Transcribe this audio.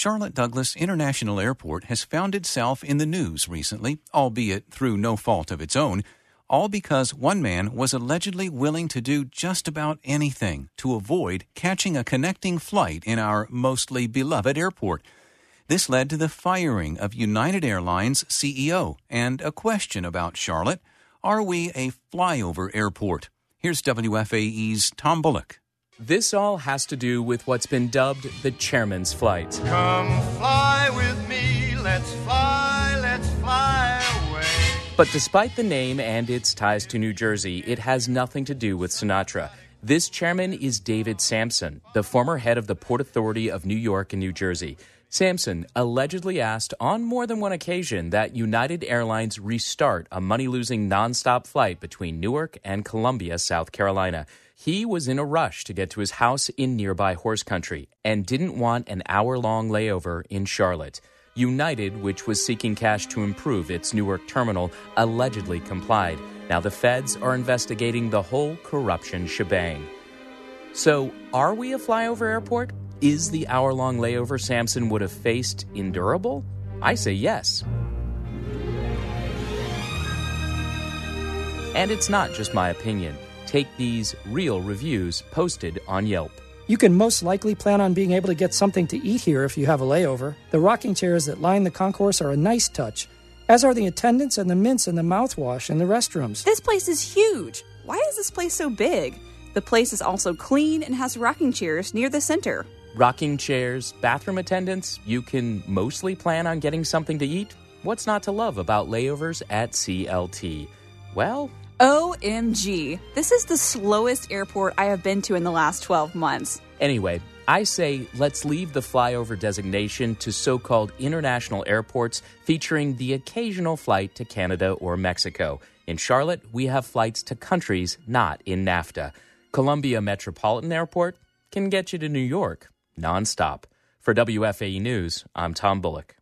Charlotte Douglas International Airport has found itself in the news recently, albeit through no fault of its own, all because one man was allegedly willing to do just about anything to avoid catching a connecting flight in our mostly beloved airport. This led to the firing of United Airlines CEO and a question about Charlotte. Are we a flyover airport? Here's WFAE's Tom Bullock. This all has to do with what's been dubbed the chairman's flight. Come fly with me, let's fly away. But despite the name and its ties to New Jersey, it has nothing to do with Sinatra. This chairman is David Sampson, the former head of the Port Authority of New York and New Jersey. Sampson allegedly asked on more than one occasion that United Airlines restart a money-losing nonstop flight between Newark and Columbia, South Carolina. He was in a rush to get to his house in nearby horse country and didn't want an hour-long layover in Charlotte. United, which was seeking cash to improve its Newark terminal, allegedly complied. Now the feds are investigating the whole corruption shebang. So, are we a flyover airport? Is the hour-long layover Sampson would have faced endurable? I say yes. And it's not just my opinion. Take these real reviews posted on Yelp. You can most likely plan on being able to get something to eat here if you have a layover. The rocking chairs that line the concourse are a nice touch, as are the attendants and the mints and the mouthwash in the restrooms. This place is huge. Why is this place so big? The place is also clean and has rocking chairs near the center. Rocking chairs, bathroom attendants, you can mostly plan on getting something to eat? What's not to love about layovers at CLT? Well, OMG. This is the slowest airport I have been to in the last 12 months. Anyway, I say let's leave the flyover designation to so-called international airports featuring the occasional flight to Canada or Mexico. In Charlotte, we have flights to countries not in NAFTA. Columbia Metropolitan Airport can get you to New York nonstop. For WFAE News, I'm Tom Bullock.